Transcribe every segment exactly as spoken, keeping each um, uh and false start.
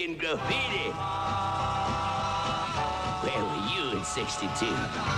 making graffiti. Where were you in sixty-two?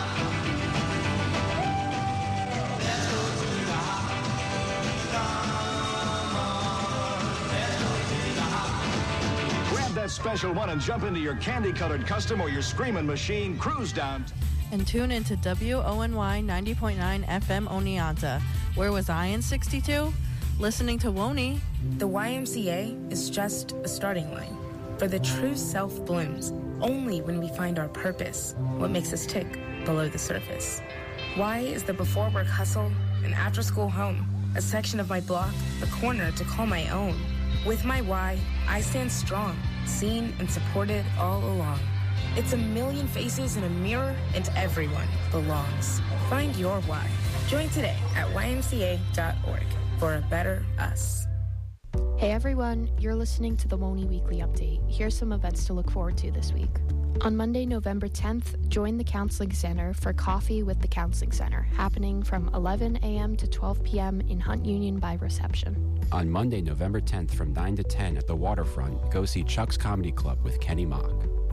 That special one and jump into your candy-colored custom or your screaming machine. Cruise down. And tune into W O N Y ninety point nine F M Oneonta. Where was I in sixty-two? Listening to Woney. The Y M C A is just a starting line. For the true self blooms only when we find our purpose, what makes us tick below the surface. Y is the before-work hustle, an after-school home, a section of my block, a corner to call my own. With my Y, I stand strong, seen and supported all along. It's a million faces in a mirror, and everyone belongs. Find your why. Join today at Y M C A dot org for a better us. Hey everyone, you're listening to the Woney Weekly Update. Here's some events to look forward to this week. On Monday, November tenth, join the Counseling Center for Coffee with the Counseling Center, happening from eleven a.m. to twelve p.m. in Hunt Union by reception. On Monday, November tenth, from nine to ten at the Waterfront, go see Chuck's Comedy Club with Kenny Mock.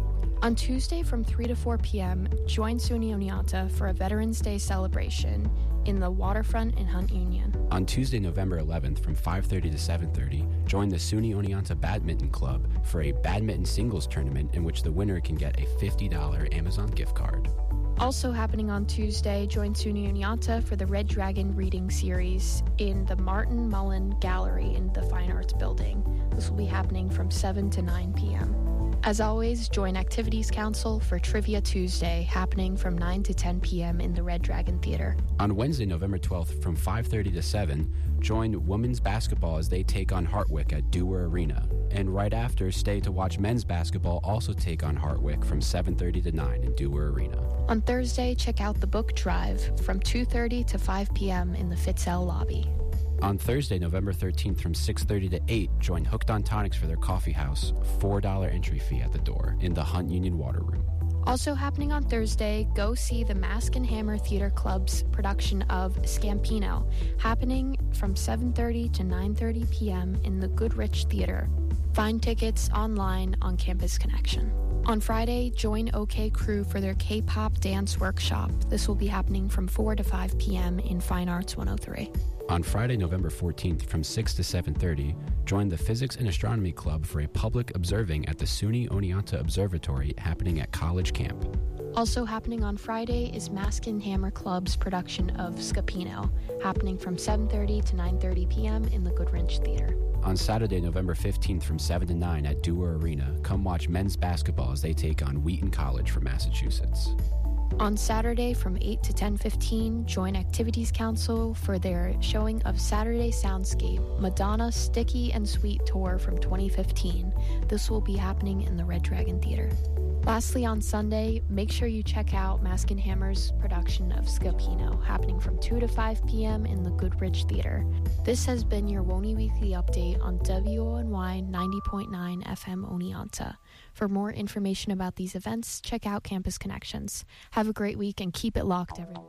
On Tuesday, from three to four p.m., join SUNY Oneonta for a Veterans Day celebration in the Waterfront in Hunt Union. On Tuesday, November eleventh, from five thirty to seven thirty, join the SUNY Oneonta Badminton Club for a badminton singles tournament in which the winner can get a fifty dollars Amazon gift card. Also happening on Tuesday, join SUNY Oneonta for the Red Dragon reading series in the Martin Mullen Gallery in the Fine Arts Building. This will be happening from seven to nine p.m. As always, join Activities Council for Trivia Tuesday, happening from nine to ten p.m. in the Red Dragon Theater. On Wednesday, November twelfth, from five thirty to seven, join women's basketball as they take on Hartwick at Dewar Arena. And right after, stay to watch men's basketball also take on Hartwick from seven thirty to nine in Dewar Arena. On Thursday, check out the book drive from two thirty to five p.m. in the Fitzell lobby. On Thursday, November thirteenth, from six thirty to eight, join Hooked on Tonics for their coffee house, four dollars entry fee at the door, in the Hunt Union Water Room. Also happening on Thursday, go see the Mask and Hammer Theater Club's production of Scampino, happening from seven thirty to nine thirty p.m. in the Goodrich Theater. Find tickets online on Campus Connection. On Friday, join OK Crew for their K-pop dance workshop. This will be happening from four to five p.m. in Fine Arts one oh three. On Friday, November fourteenth, from six to seven thirty, join the Physics and Astronomy Club for a public observing at the SUNY Oneonta Observatory happening at College Camp. Also happening on Friday is Mask and Hammer Club's production of Scapino, happening from seven thirty to nine thirty p.m. in the Goodrich Theater. On Saturday, November fifteenth, from seven to nine at Dewar Arena, come watch men's basketball as they take on Wheaton College from Massachusetts. On Saturday from eight to ten fifteen, join Activities Council for their showing of Saturday Soundscape, Madonna Sticky and Sweet Tour from twenty fifteen. This will be happening in the Red Dragon Theater. Lastly, on Sunday, make sure you check out Mask and Hammer's production of Scapino, happening from two to five p.m. in the Goodrich Theater. This has been your Woney Weekly Update on W O N Y ninety point nine F M Oneonta. For more information about these events, check out Campus Connections. Have a great week and keep it locked, everyone.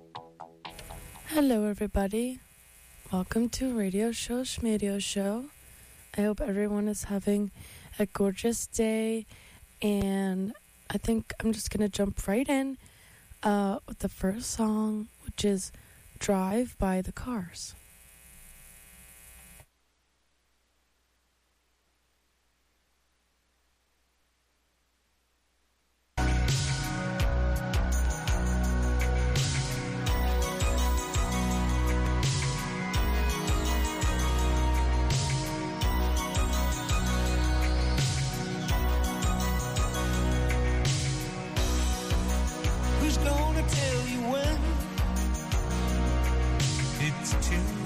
Hello, everybody. Welcome to Radio Show Schmadio Show. I hope everyone is having a gorgeous day, and I think I'm just going to jump right in uh, with the first song, which is Drive by the Cars. Too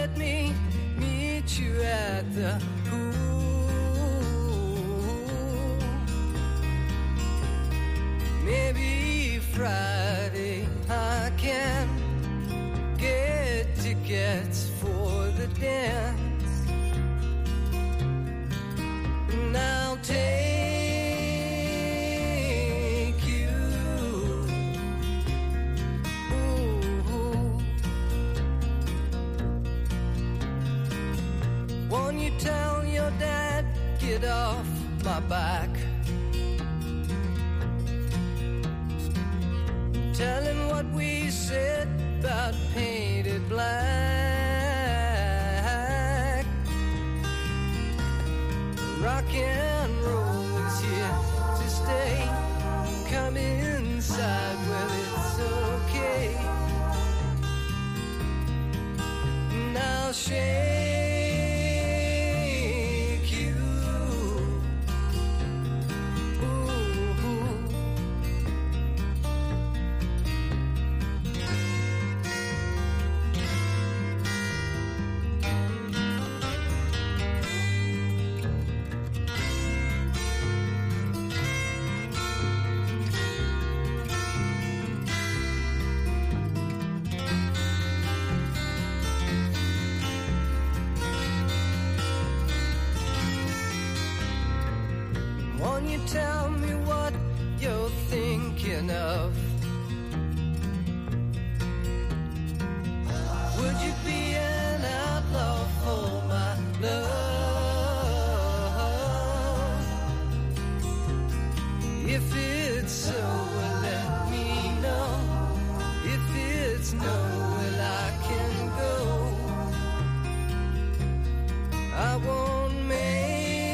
let me meet you at the pool. Maybe Friday I can get tickets for the dance, and I'll take you. Ooh. Won't you tell your dad, get off my back? Tell him what we said about painted black. Rock and roll is here to stay. Come inside, well, it's okay. And I'll shake you. Ooh. Won't you tell me what you're thinking of? Would you be an outlaw for my love? If it's so, well, let me know. If it's no, well, I can go. I won't make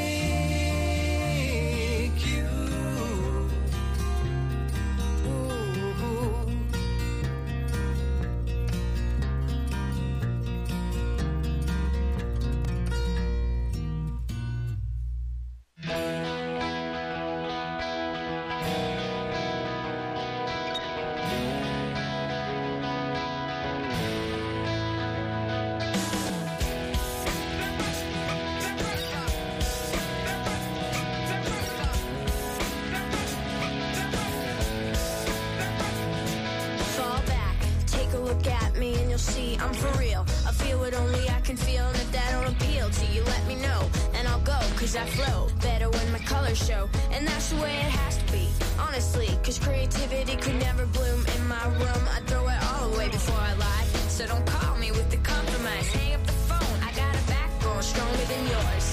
Fall back, take a look at me and you'll see I'm for real. I feel what only I can feel, and if that don't appeal to you, let me know, and I'll go, cause I flow better when my colors show, and that's the way it has to be, honestly, cause creativity could never bloom in my room. I'd throw it all away before I lie, so don't call me with the compromise. Hang up the phone, I got a backbone stronger than yours.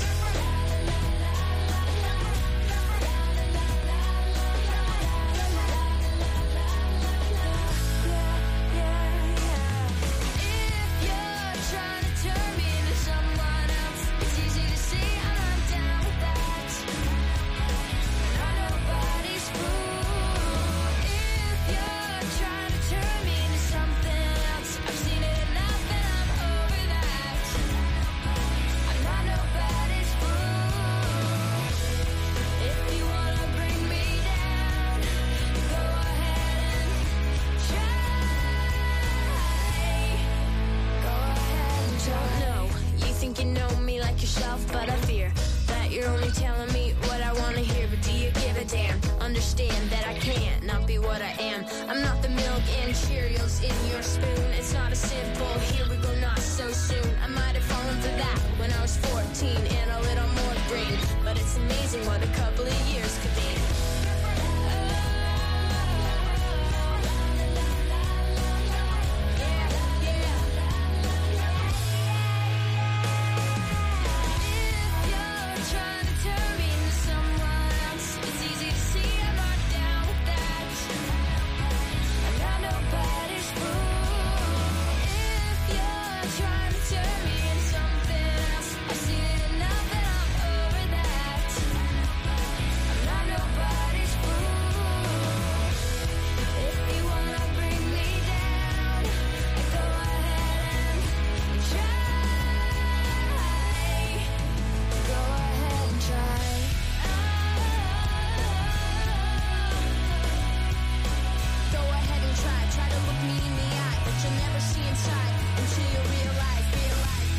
But I fear that you're only telling me what I want to hear. But do you give a damn? Understand that I can't not be what I am. I'm not the milk and Cheerios in your spoon. It's not a simple here we go, not so soon. I might have fallen for that when I was fourteen and a little more green, but it's amazing what a couple of years could be. Try to look me in the eye, but you'll never see inside until you realize, realize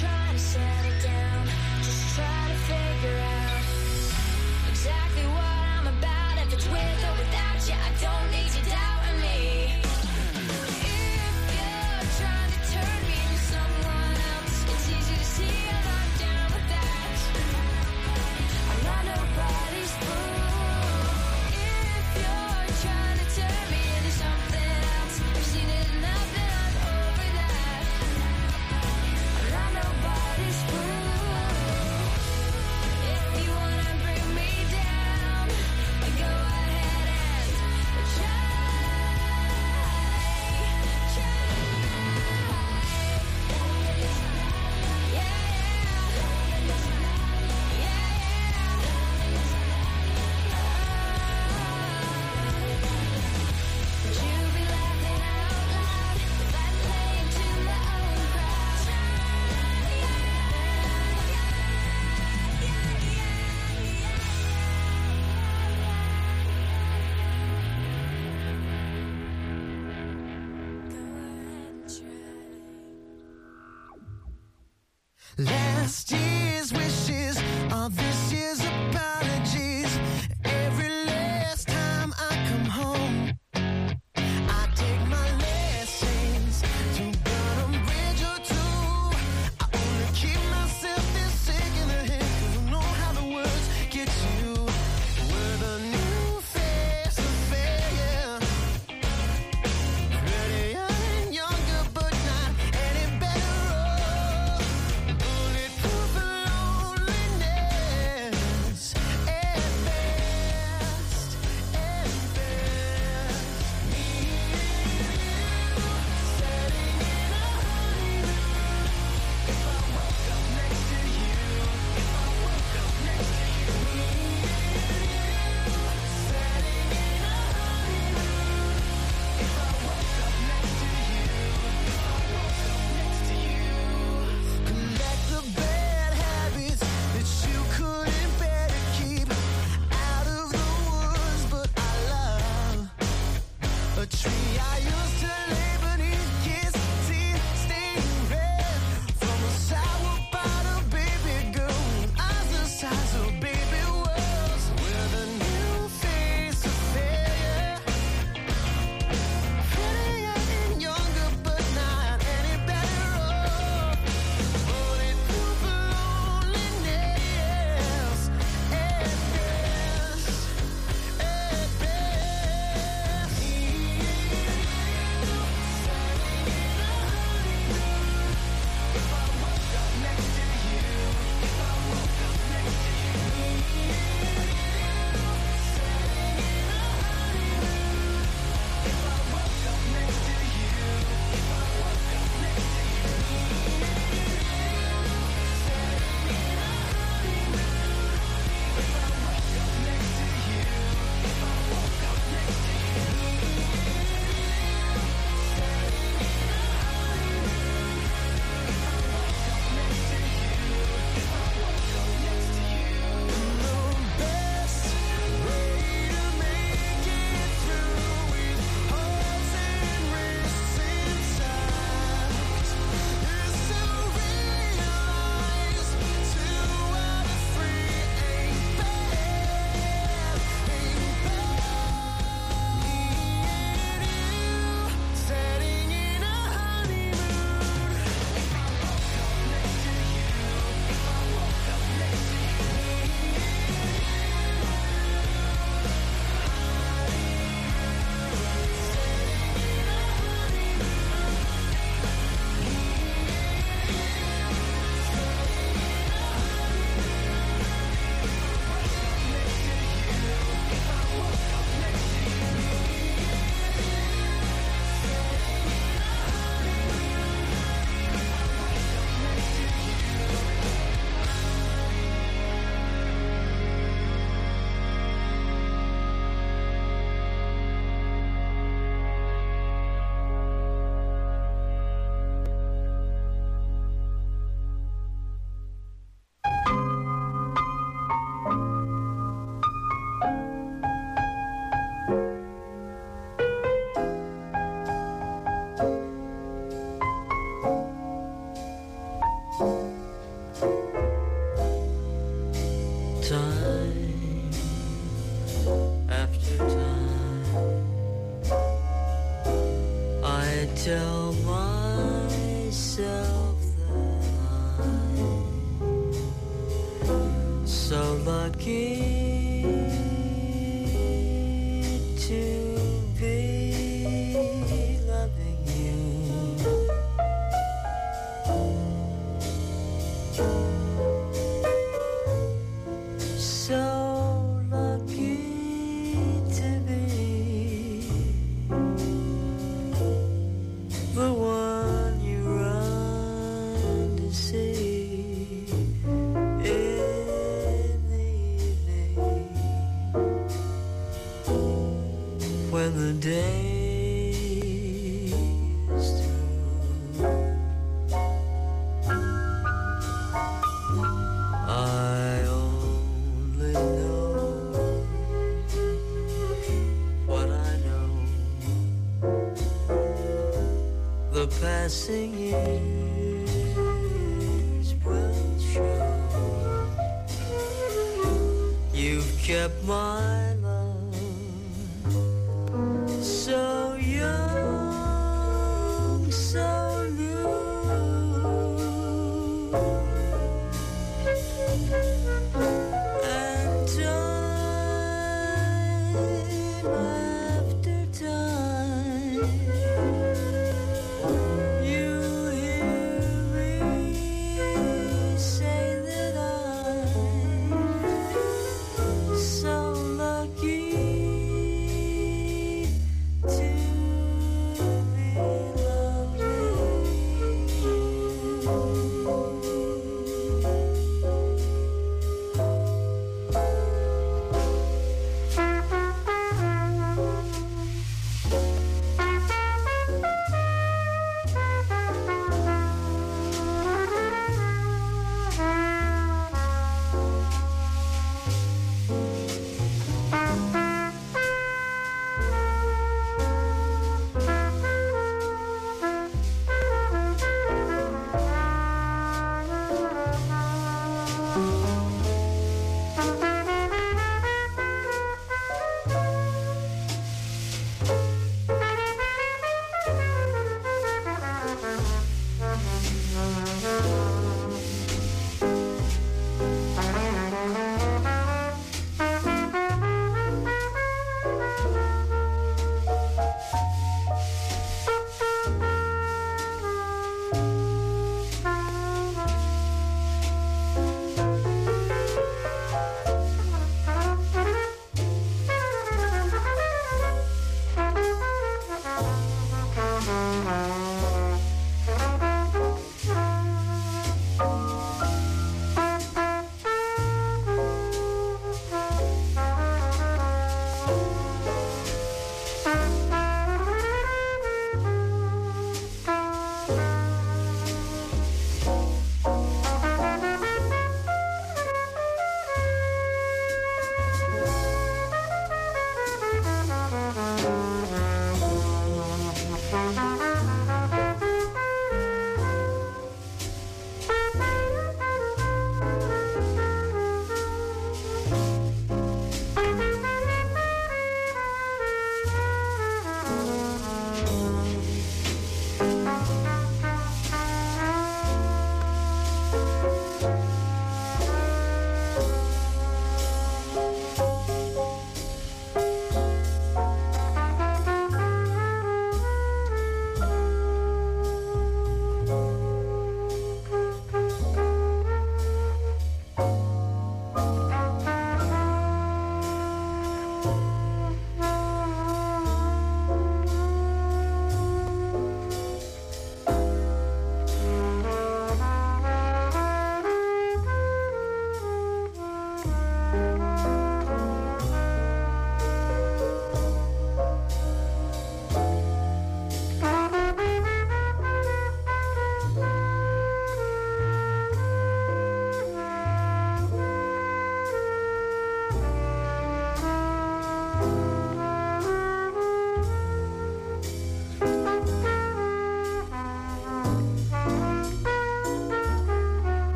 trying to settle down, just try to figure out exactly what I'm about. If it's with or without you, I don't need you doubting me. If you're trying to turn me into someone else, it's easy to see I'm not down with that. I'm not nobody's fool. If you're trying to turn me into something else, I've seen it enough and I'm over that. I'm not nobody's fool. If you wanna bring me down, then go ahead and try, try. Yeah, yeah, would you be laughing out loud if I played to my own crowd? Last year's wishes are this year's apologies. Every last time I come home, I take my lessons to burn a bridge or two. I only keep myself this sick in the head, 'cause I know how the words get you. We're the new face of failure, prettier and younger, but not any better off. Bulletproof loneliness, and myself that I'm so lucky to be loving you. So lucky to be the one you run to see in the evening when the day is through. I only know what I know. The passing years will show. You've kept my love so young, so new. And time after time, you hear me say that I'm so lucky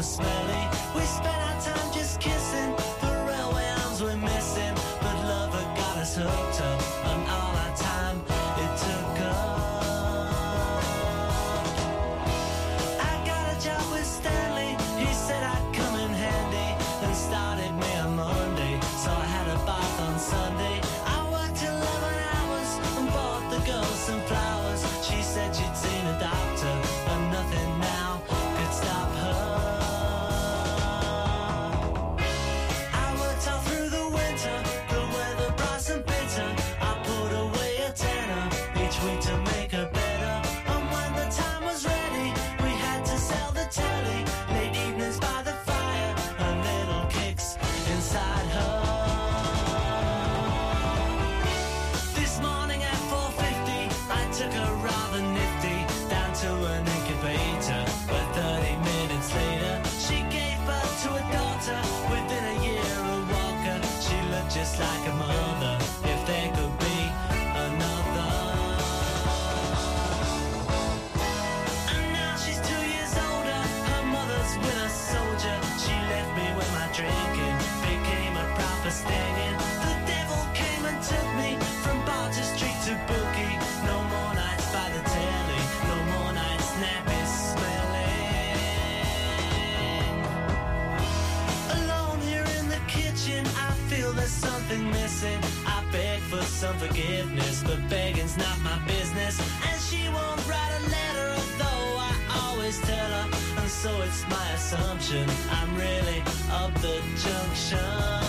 was smelly. We spent our time just kissing. The railway arms were missing, but love had got us hooked up, and all our time it took up. I got a job with Stanley. He said I'd come in handy, and started me on Monday. So I had a bath on Sunday. I worked eleven hours and bought the girl some flowers. She said she'd seen a doctor, and nothing now could stop her. I worked all through the winter, the weather bright and bitter. I put away a tenner each week to make her better. And when the time was ready, we had to sell the telly. Late evenings by the fire, and little kicks inside her. This morning at four fifty, I took her rather nifty down to an incubator. But thirty minutes later, she gave birth to a daughter. Within a year a walker, she looked just like a mother. If there could be another. And now she's two years older. Her mother's been a soldier. She left me with my drinking, became a proper stinging. The devil came and took me from bar to street to bookie. No more nights by the telly, no more nights nappy smelling. Alone here in the kitchen, I feel there's something missing. I beg for some forgiveness, but begging's not my business. And she won't write a letter, although I always tell her. And so it's my assumption I'm really up the junction.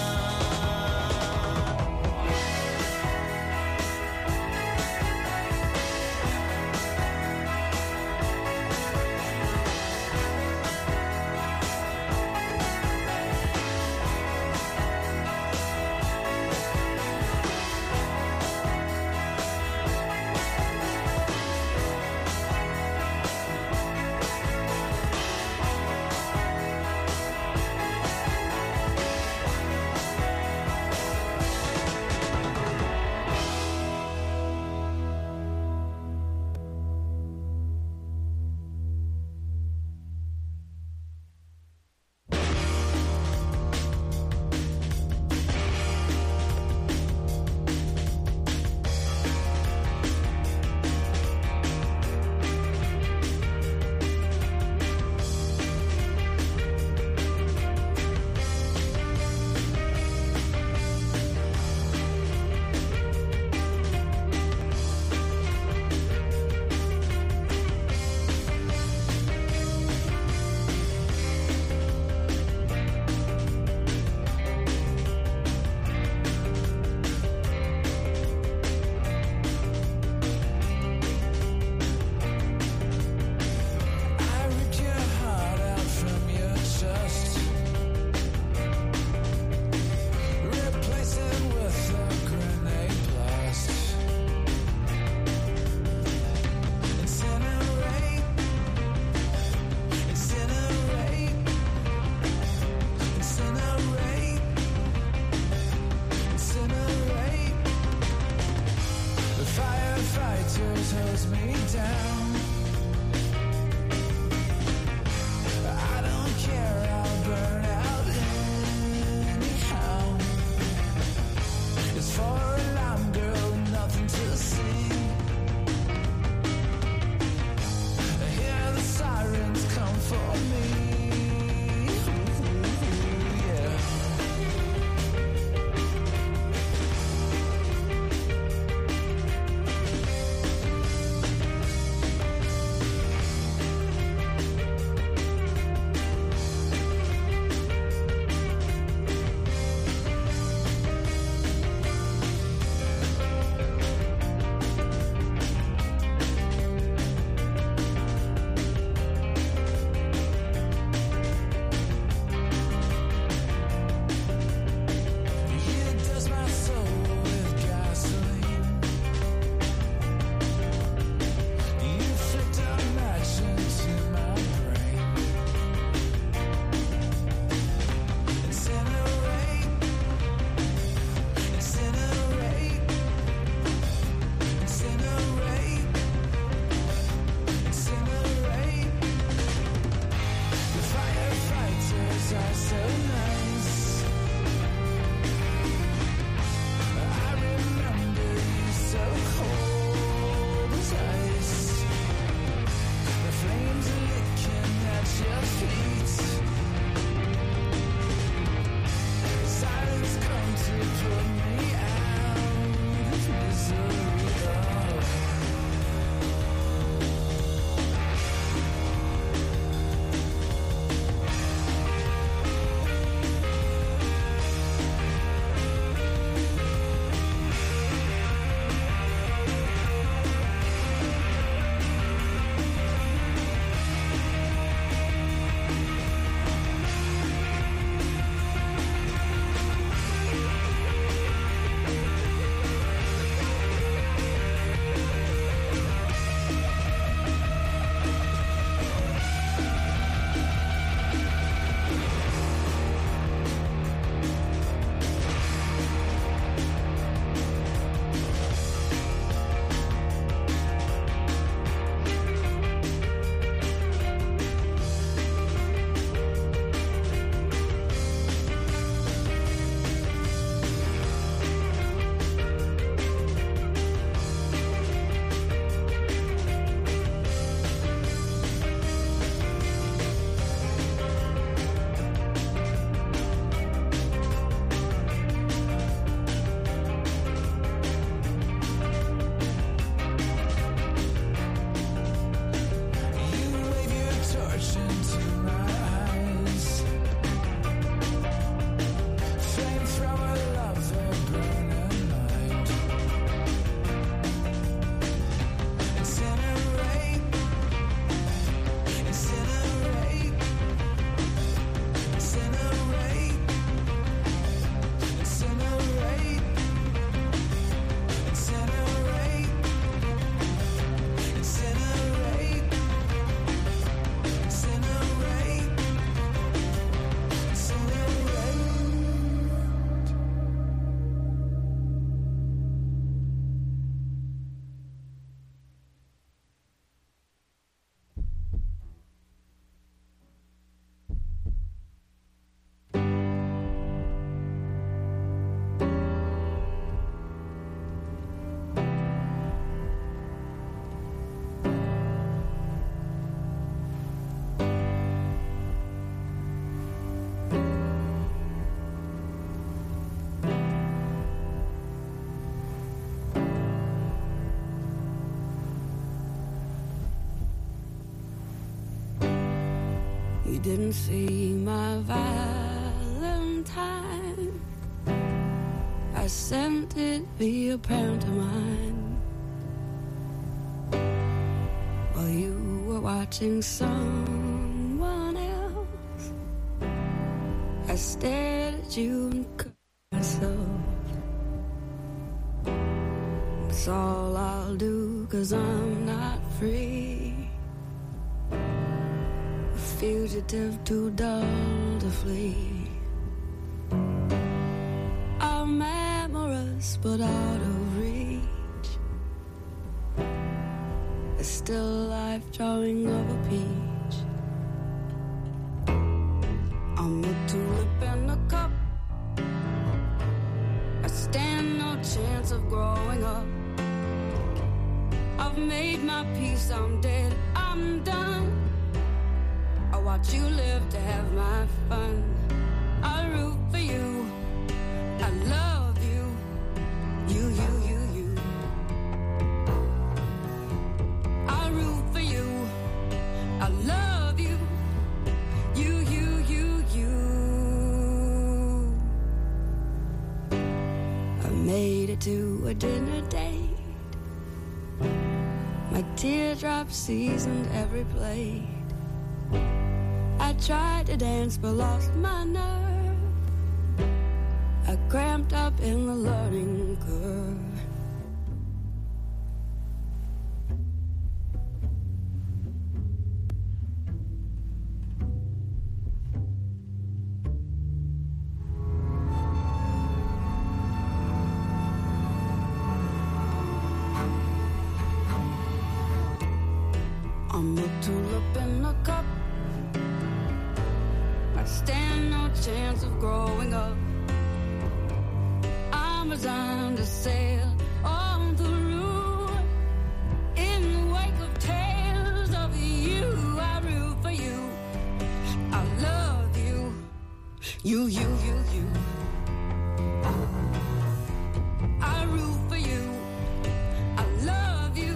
You didn't see my Valentine. I sent it via pantomime while you were watching someone else. I stared at you and cut myself. It's all I'll do, 'cause I'm not free. A fugitive too dull to flee. I'm amorous but out of reach. A still life drawing of a peach. I'm a tulip in a cup. I stand no chance of growing up. I've made my peace, I'm dead, I'm done. I watch you live to have my fun. I root for you, I love you, you, you, you, you. I root for you, I love you, you, you, you, you. I made it to a dinner date. My teardrops seasoned every plate. I tried to dance but lost my nerve. I cramped up in the learning curve. I'm a tulip in a cup. I stand no chance of growing up. I'm resigned to sail on through. In the wake of tales of you, I root for you. I love you. You, you, you, you. I root for you. I love you.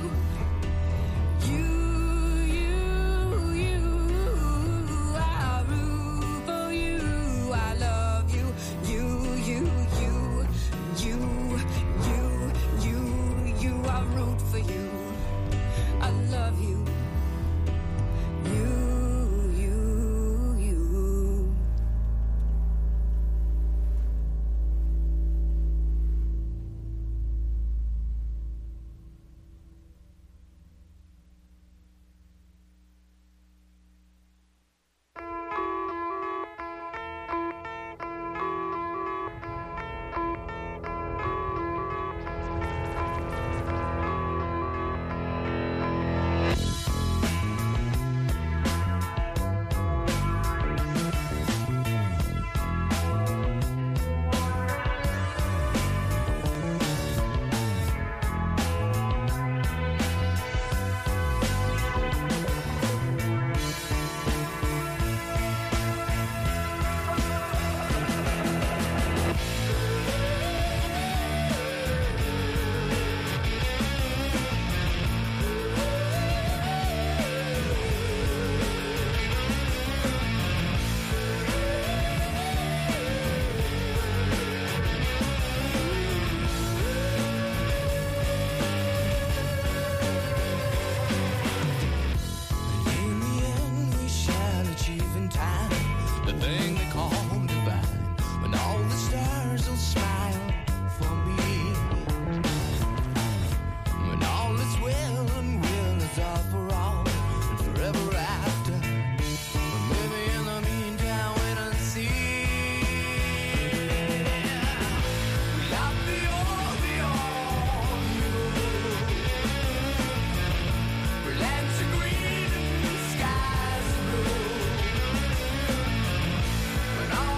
You. When all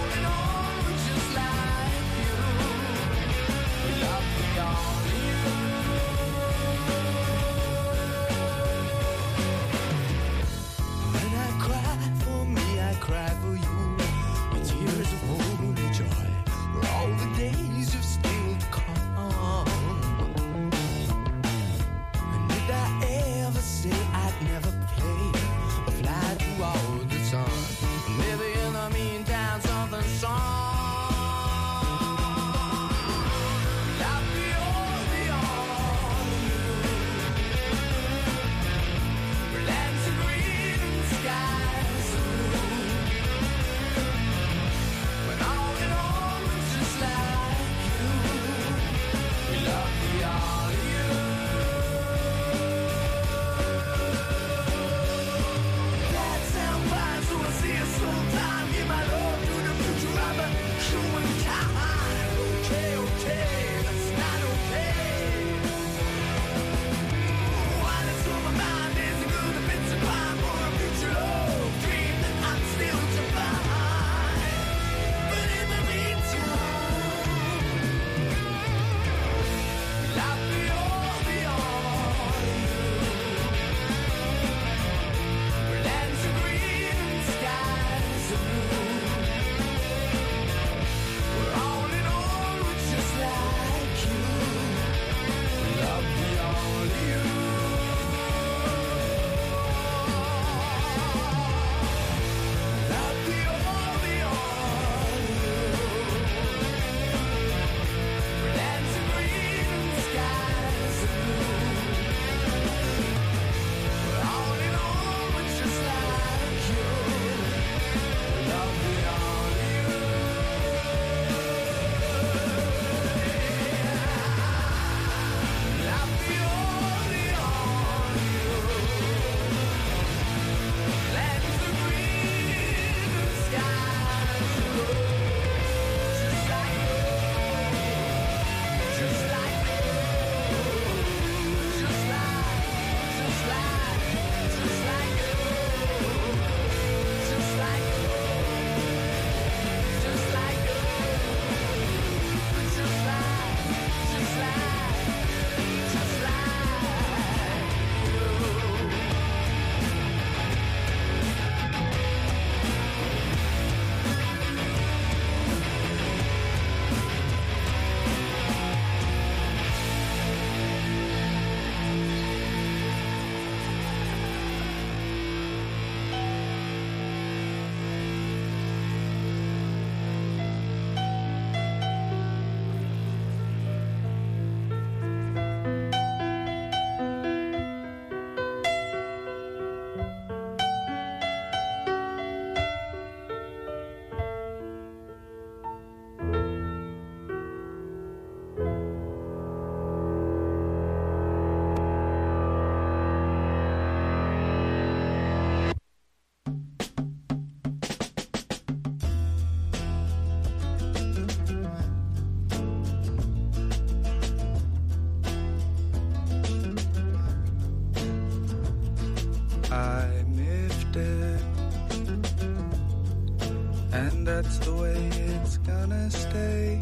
and that's the way it's gonna stay.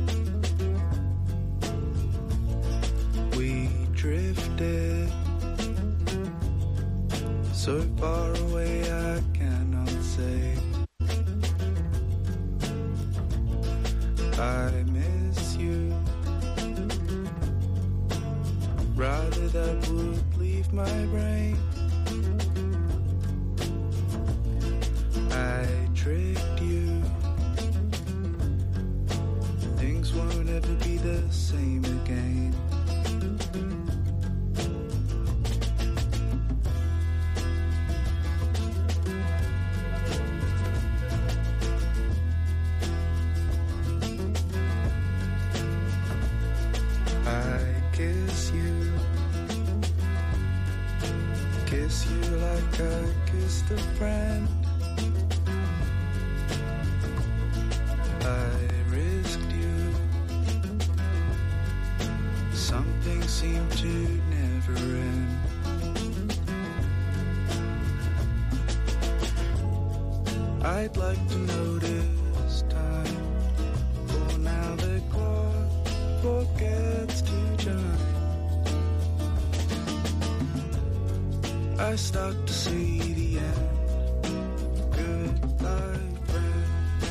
We drifted so far away I cannot say. I miss you, rather that would leave my brain. I tricked you, things won't ever be the same again. Kiss you, kiss you like I kissed a friend. I risked you, something seemed to never end. I'd like to notice time, for now the clock forgets to chime. I start to see the end. Goodbye, friend.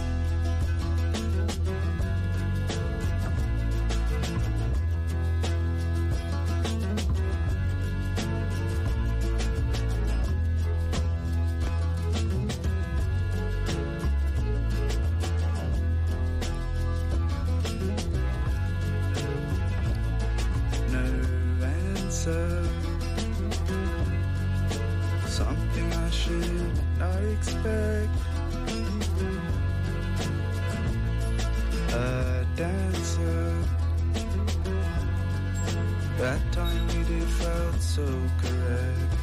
No answer. Something I should not expect. A dancer. That time we did felt so correct.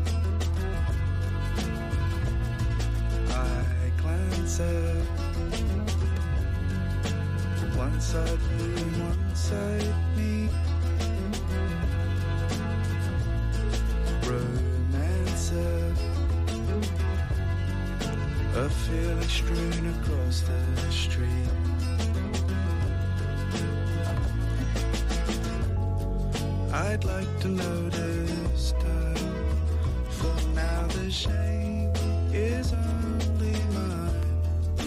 I glance at one side you and one side me. A feeling strewn across the street. I'd like to notice time, for now the shame is only mine.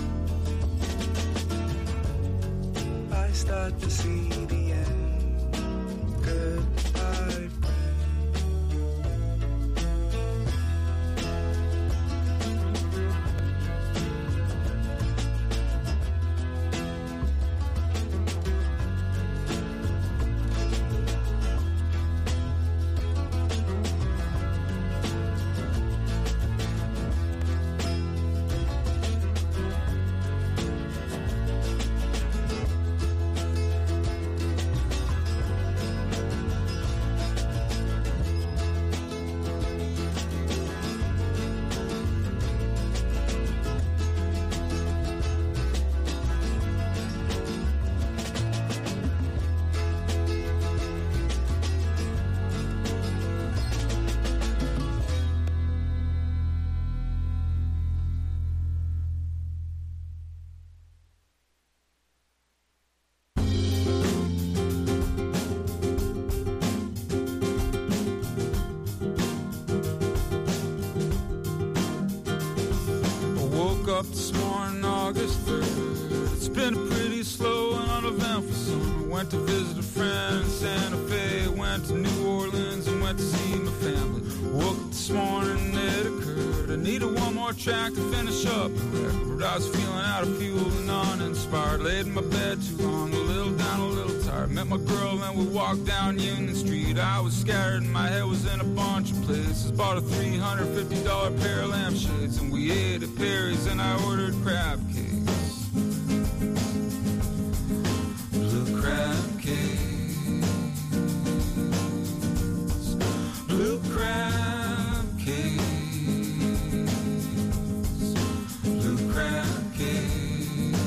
I start to see the end. Goodbye, friend. Up this morning, August third. It's been a pretty slow and uneventful summer. Went to visit a friend in Santa Fe. Went to New Orleans and went to see my family. Woke up this morning and it occurred I needed one more track to finish up the record. I was feeling out of fuel and uninspired. Laid in my bed too long, a little down, a little tired. Met my girl and we walked down Union Street. I was scattered and my head was in a bunch of places. Bought a three hundred fifty dollar pair of lampshades and we ate at Perry's and I ordered crab cakes. Blue crab cakes. Blue crab cakes. Blue crab cakes.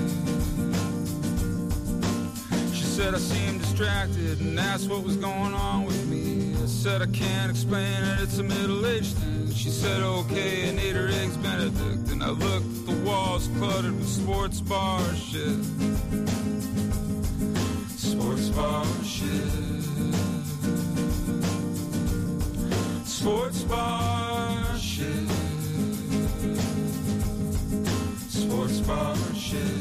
She said I seemed distracted and asked what was going on with me. I said I can't explain it, it's a middle-aged thing. She said okay and ate her eggs Benedict. And I looked at the wall walls cluttered with sports bar shit. Sports bar shit. Sports bar shit. Sports bar shit.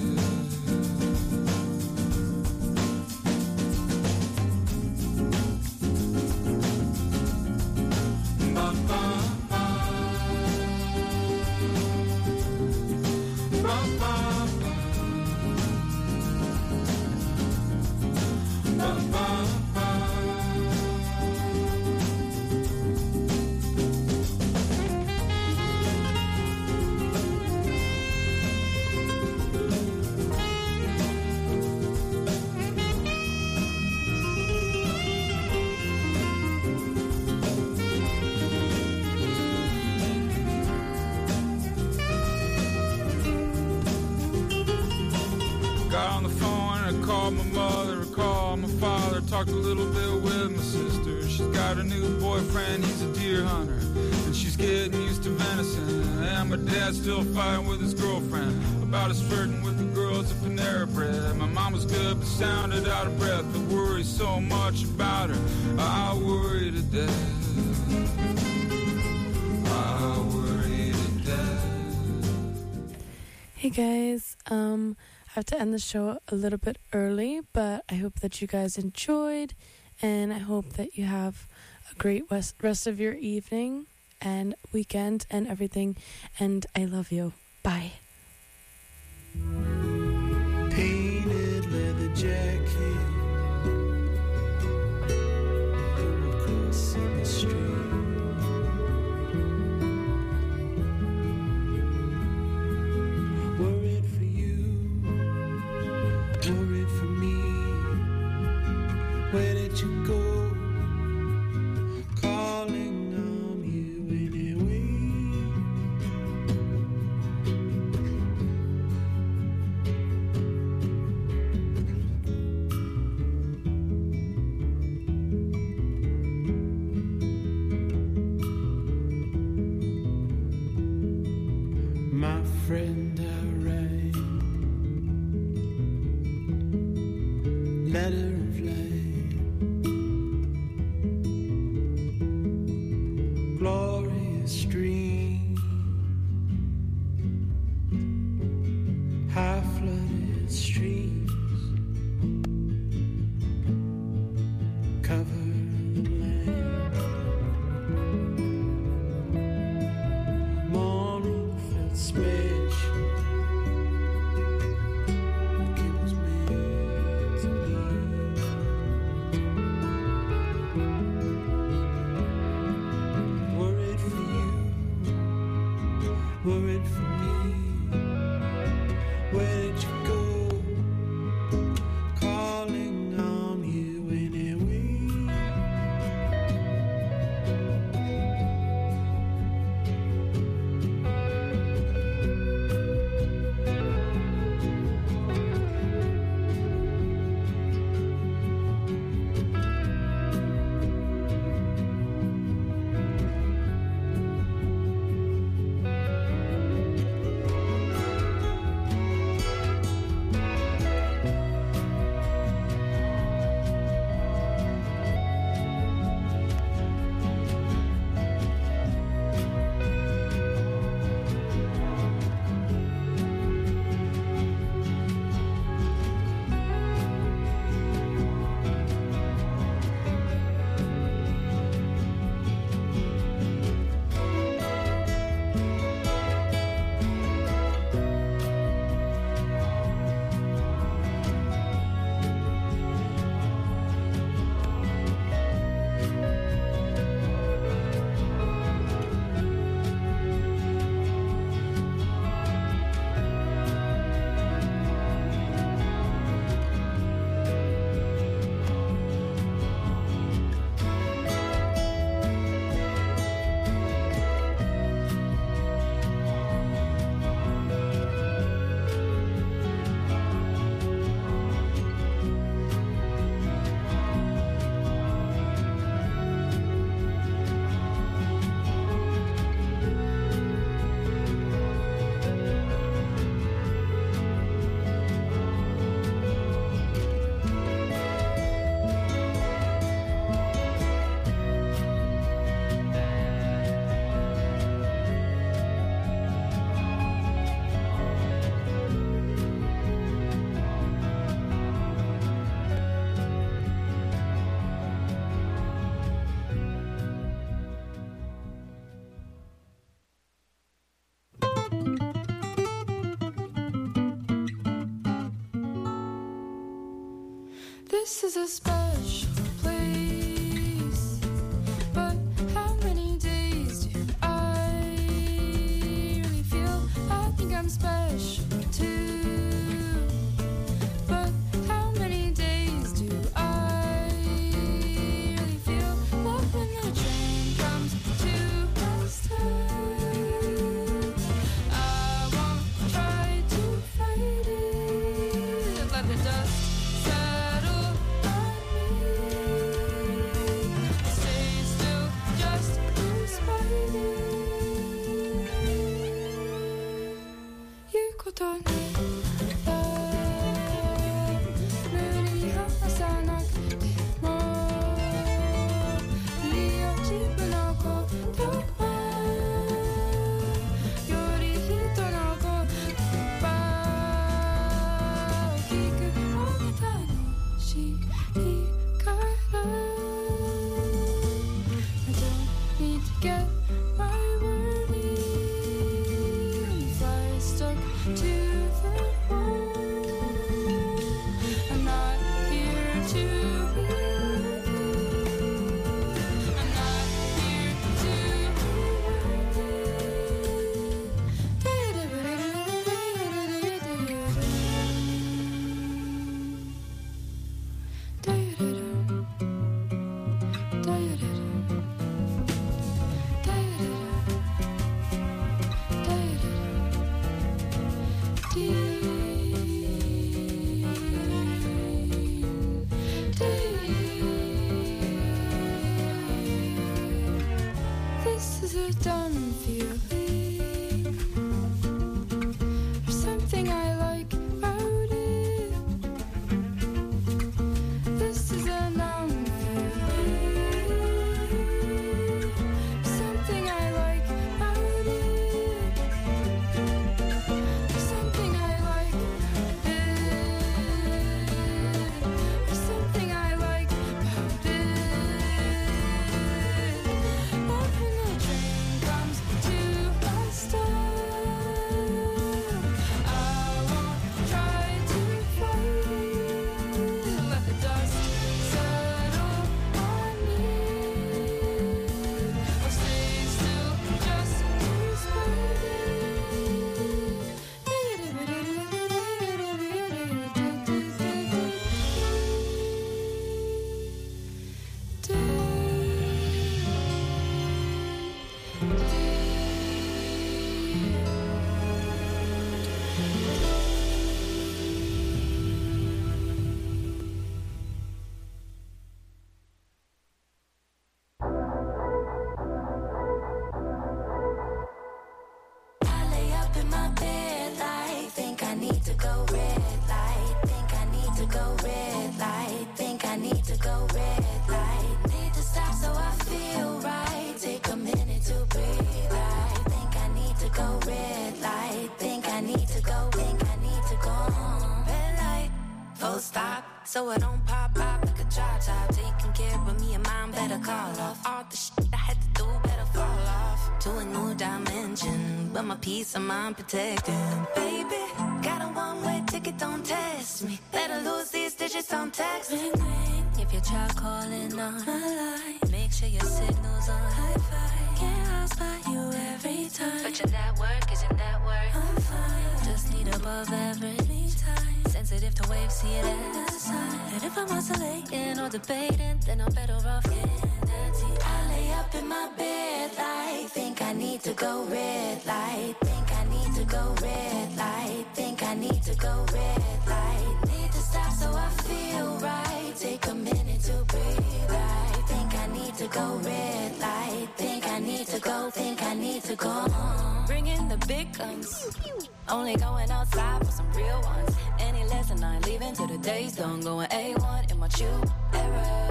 Talked a little bit with my sister. She's got a new boyfriend, he's a deer hunter, and she's getting used to venison. And my dad's still fighting with his girlfriend about his flirting with the girls at Panera Bread. My mom was good but sounded out of breath. I worry so much about her, I worry to death. I worry to death. Hey guys, um I have to end the show a little bit early, but I hope that you guys enjoyed, and I hope that you have a great rest of your evening and weekend and everything, and I love you. Bye. Painted leather jacket crossing the street. Worried for you, worried for me. Where did you go? Calling on you anyway. My friend, I write letter of light, glorious dream, high flooded streams cover the land. Morning felt special. Worried for me. Where did you go? Calling on you anyway. This is a special place, but how many days do I really feel? I think I'm special too, but how many days do I really feel? Love when the train comes to a stop. I won't try to fight it. Let the dust settle on me. Stay still just to spite it. 言うことない無理に話さなくてもいいよ自分のことはより人の言葉を聞く方が楽しいから I don't need to get my word in. Fly stuck to the wall. I'm not here to be with you. I'm not here to This is a dumb feeling. There's something I like about it. This is a numb feeling. Something I like about it. There's something I like about it. There's something I like about it. Love when the train comes to a stop. I won't try to fight it. Let the dust settle on me. Or stay still just to spite I lay up in my bed like think I need to go red light. Think I need to go red light. Think I need to go red light. Need to stop so I feel right. Take a minute to breathe. I think I need to go red light. Think I need to go. Think I need to go red light. Full stop. So I don't pop up like a drop top. Taking care of me and mine, better call off. All the shit I had to do, better fall off to a new dimension. But my peace of mind protected. Baby, got a one-way ticket, don't test me. Better lose these digits, don't text me. Ring, ring, if you try calling on my line, make sure your signal's on high five. Can't house by you every time. But your network isn't network. I'm fine, just need above average time. Sensitive to waves, see it as a sign. And if I'm oscillating or debating, then I'm better off getting dancing. I lay up in my bed like think I need to go red light. Think I need to go red light. Think I need to go red light. Need to stop so I feel right. Take a minute to breathe. I think I need to go red light. Think I need to go. Think I need to go. Bring in the big guns. Only going outside for some real ones. Any lesson I ain't leaving till the day's done. Going A one in my shoe era.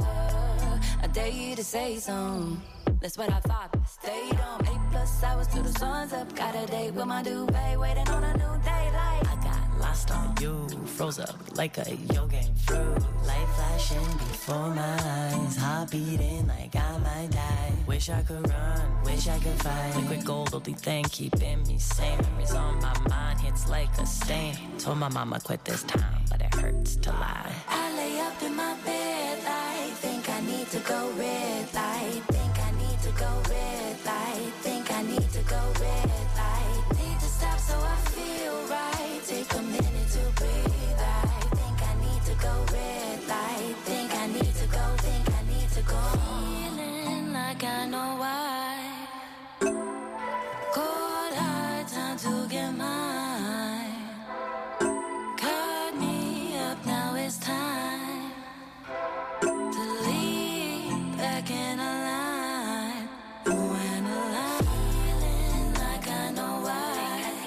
I dare you to say something. That's what I thought. Stayed on eight plus hours till the sun's up. Got a date with my duvet, waiting on a new daylight. I got lost on you, froze up like a yoga fruit. Light flashing before my eyes, heart beating like I might die. Wish I could run, wish I could fight. Liquid gold, only thing keeping me sane. Memories on my mind, hits like a stain. Told my mama quit this time, but it hurts to lie. I lay up up in my bed light. Think I need to go red light. Think I need to go red light. Think I need to go red light. Need to stop so I feel right. Take a minute to breathe. I think I need to go red light. Think I need to go. Think I need to go. Feeling like I know why. Cold hard time to get mine. Cut me up, now it's time to leave back in a line. When a line, feeling like I know why.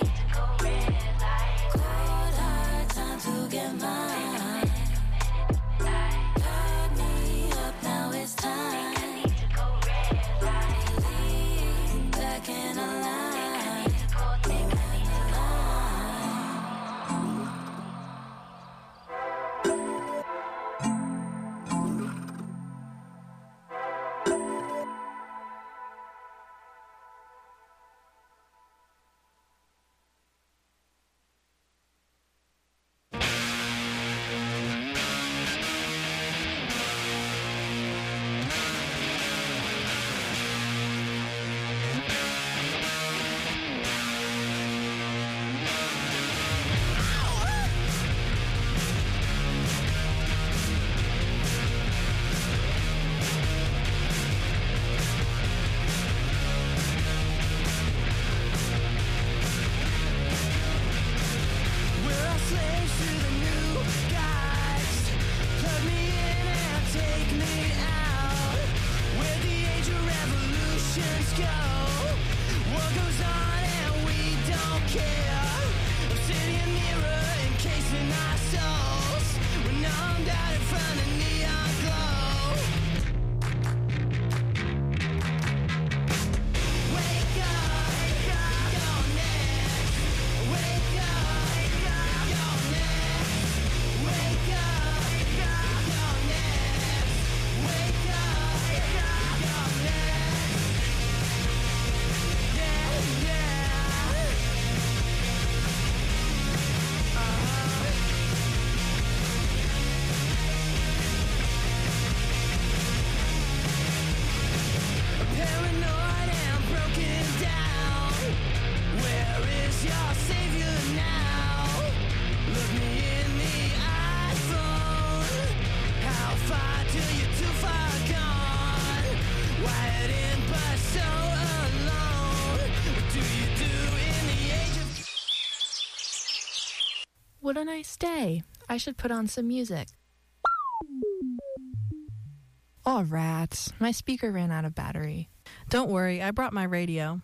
Cold hard time to get mine. Cut me up, now it's time to leave back in a line. What a nice day. I should put on some music. Oh, rats. My speaker ran out of battery. Don't worry, I brought my radio.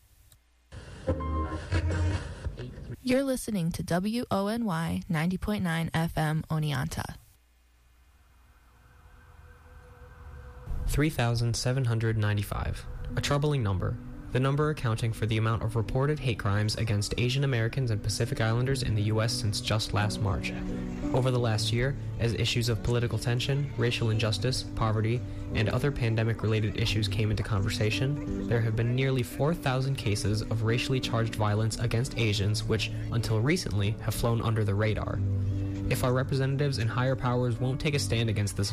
You're listening to W O N Y ninety point nine F M Oneonta. three thousand seven hundred ninety-five. A troubling number. The number accounting for the amount of reported hate crimes against Asian Americans and Pacific Islanders in the U S since just last March. Over the last year, as issues of political tension, racial injustice, poverty, and other pandemic-related issues came into conversation, there have been nearly four thousand cases of racially charged violence against Asians which, until recently, have flown under the radar. If our representatives and higher powers won't take a stand against this